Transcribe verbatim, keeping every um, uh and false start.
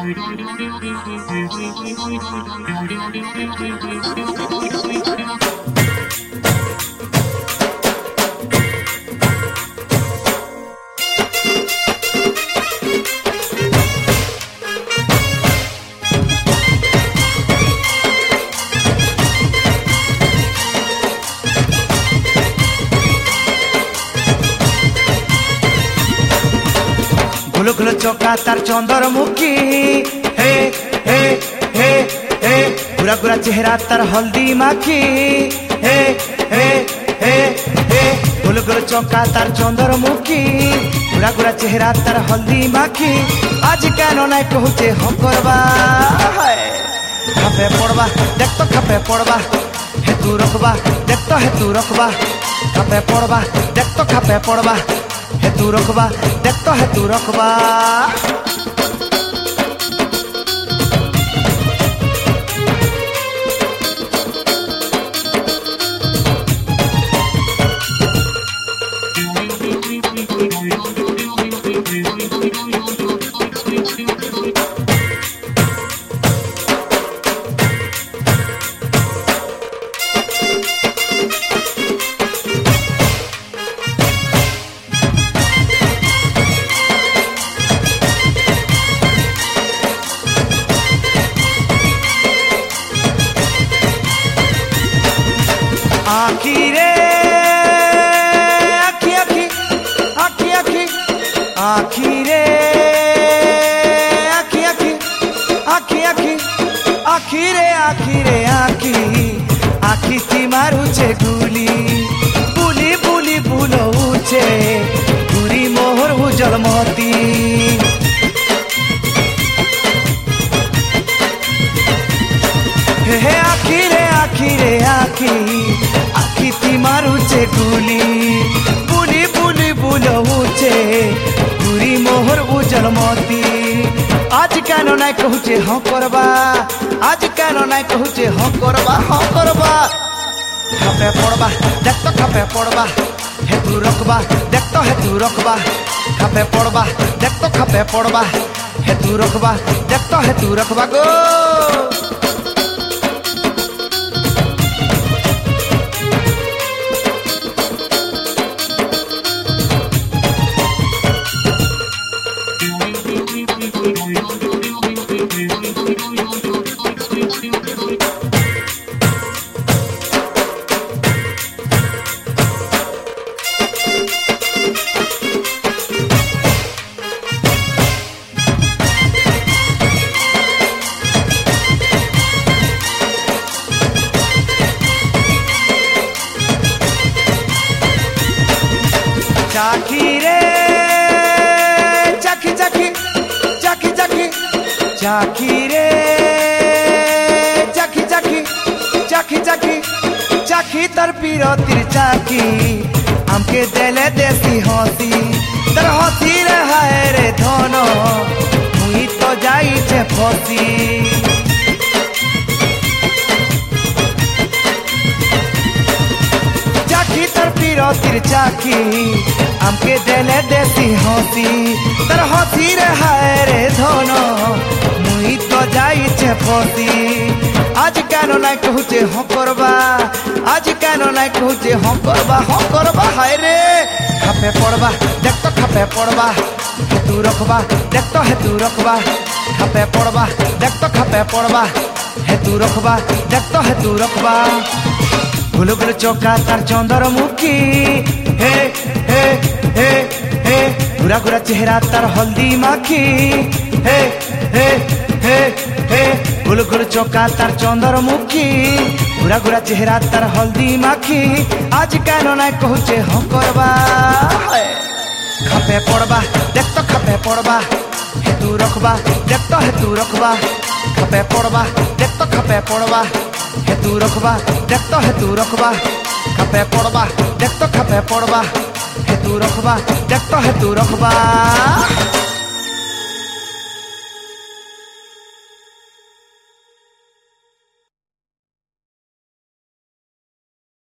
ঘুলো ঘুলো চকা তার চন্দ্রমুখী হে হে হে হে গুড়া গুড়া চেহারা তার হলদি মাখি হে হে হে হে ঘুলো ঘুলো চকা তার চন্দ্রমুখী গুড়া গুড়া চেহারা তার হলদি মাখি আজ কেন নাই কহুছে হম করবা খাপে পড়বা দেখ তো খাপে পড়বা হেতু রখবা দেখ তো হেতু রখবা খাপে পড়বা দেখ তো খাপে পড়বা হেতু রখবা দেখ তো হেতু রখবা आखी रे आखी आखी आखी आखी आखी रे आखी आखी आखी आखी आखी रे आखी रे आखी आखी ती मारुचे गुली बुली बुली बुलौचे गुरी मोहर उजल मोती हे आखी रे आखी रे आखी आखी ती मारुचे गुली बुली बुली बुलौचे गुरी मोहर उजल मोती आज केन नाई कहूचे हाँ करबा आज केन नाई कहूचे हाँ करबा हाँ करबा खापे पड़बा देख तो खापे पड़बा हेतु रखबा देख तो हेतु रखबा खापे पड़बा देख तो खापे पड़बा हेतु रखबा देख तो हेतु रखबा गो चाखी रे चाखी चाखी चाखी चाखी चाखी रे चाखी चाखी चाखी चाखी चाखी तर पीरतिर चाखी हमके देले देसी हंसी तर हंसी रे हाय रे धनो मुई तो जाई छे फसी चाखी तर पीरतिर चाखी हमके देले देसी हंसी तर हंसी रे हाय रे धनो मुई तो जाई छे फसी आज केन नाई कहूचे हाँ करबा आज केन नाई कहूचे हाँ करबा हाँ करबा हाय रे खापे पड़बा देख तो खापे पड़बा हेतु रखबा देख तो हेतु रखबा खापे पड़बा देख तो खापे पड़बा हेतु रखबा देख तो हेतु रखबा गुलो गुलो चौका तार चंद्रमुखी हे हे हे हे गुरा गुरा चेहरा तार हल्दी माखी हे हे हे हे गुलो गुलो चौका तार चंद्रमुखी गुरा गुरा चेहरा तार हल्दी माखी आज केन नाई कहूचे हाँ करबा खापे पड़बा देख तो खापे पड़बा हेतु रखबा देख तो हेतु रखबा खापे पड़बा देख तो खापे पड़बा हेतु रखबा देख तो हेतु रखबा खापे पड़बा देख तो खापे पड़बा हेतु रखबा देख तो हेतु रखबा।